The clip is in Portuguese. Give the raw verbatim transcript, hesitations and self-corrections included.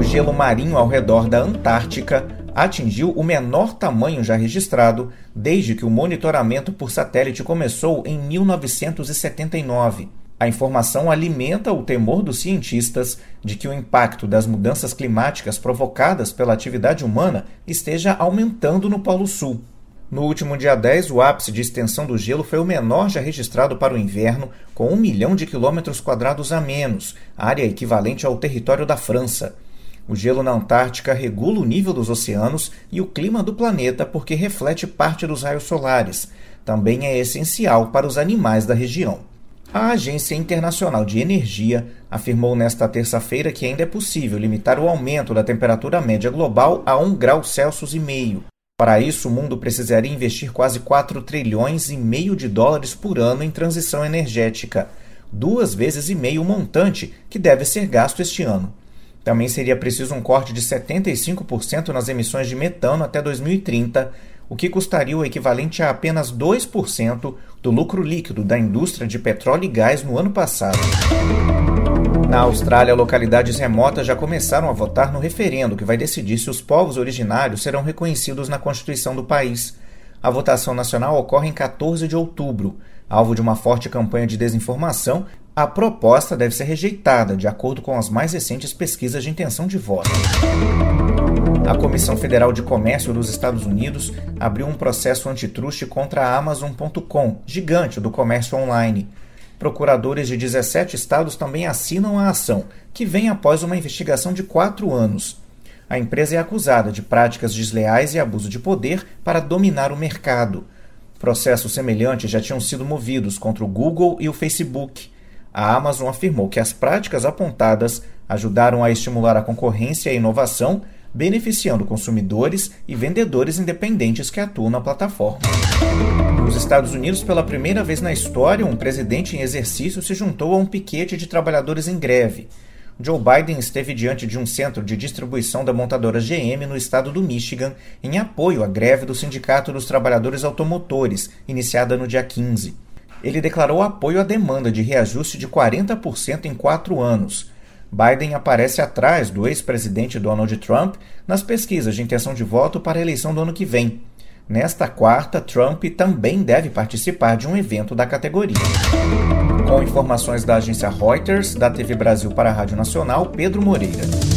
gelo marinho ao redor da Antártica atingiu o menor tamanho já registrado desde que o monitoramento por satélite começou em mil novecentos e setenta e nove. A informação alimenta o temor dos cientistas de que o impacto das mudanças climáticas provocadas pela atividade humana esteja aumentando no Polo Sul. No último dia dez, o ápice de extensão do gelo foi o menor já registrado para o inverno, com um milhão de quilômetros quadrados a menos, área equivalente ao território da França. O gelo na Antártica regula o nível dos oceanos e o clima do planeta porque reflete parte dos raios solares. Também é essencial para os animais da região. A Agência Internacional de Energia afirmou nesta terça-feira que ainda é possível limitar o aumento da temperatura média global a um grau Celsius e meio. Para isso, o mundo precisaria investir quase quatro trilhões e meio de dólares por ano em transição energética, duas vezes e meio o montante que deve ser gasto este ano. Também seria preciso um corte de setenta e cinco por cento nas emissões de metano até dois mil e trinta, o que custaria o equivalente a apenas dois por cento do lucro líquido da indústria de petróleo e gás no ano passado. Na Austrália, localidades remotas já começaram a votar no referendo que vai decidir se os povos originários serão reconhecidos na Constituição do país. A votação nacional ocorre em quatorze de outubro. Alvo de uma forte campanha de desinformação, a proposta deve ser rejeitada, de acordo com as mais recentes pesquisas de intenção de voto. A Comissão Federal de Comércio dos Estados Unidos abriu um processo antitruste contra a Amazon ponto com, gigante do comércio online. Procuradores de dezessete estados também assinam a ação, que vem após uma investigação de quatro anos. A empresa é acusada de práticas desleais e abuso de poder para dominar o mercado. Processos semelhantes já tinham sido movidos contra o Google e o Facebook. A Amazon afirmou que as práticas apontadas ajudaram a estimular a concorrência e a inovação, beneficiando consumidores e vendedores independentes que atuam na plataforma. Nos Estados Unidos, pela primeira vez na história, um presidente em exercício se juntou a um piquete de trabalhadores em greve. Joe Biden esteve diante de um centro de distribuição da montadora G M no estado do Michigan em apoio à greve do Sindicato dos Trabalhadores Automotores, iniciada no dia quinze. Ele declarou apoio à demanda de reajuste de quarenta por cento em quatro anos. Biden aparece atrás do ex-presidente Donald Trump nas pesquisas de intenção de voto para a eleição do ano que vem. Nesta quarta, Trump também deve participar de um evento da categoria. Com informações da agência Reuters, da T V Brasil para a Rádio Nacional, Pedro Moreira.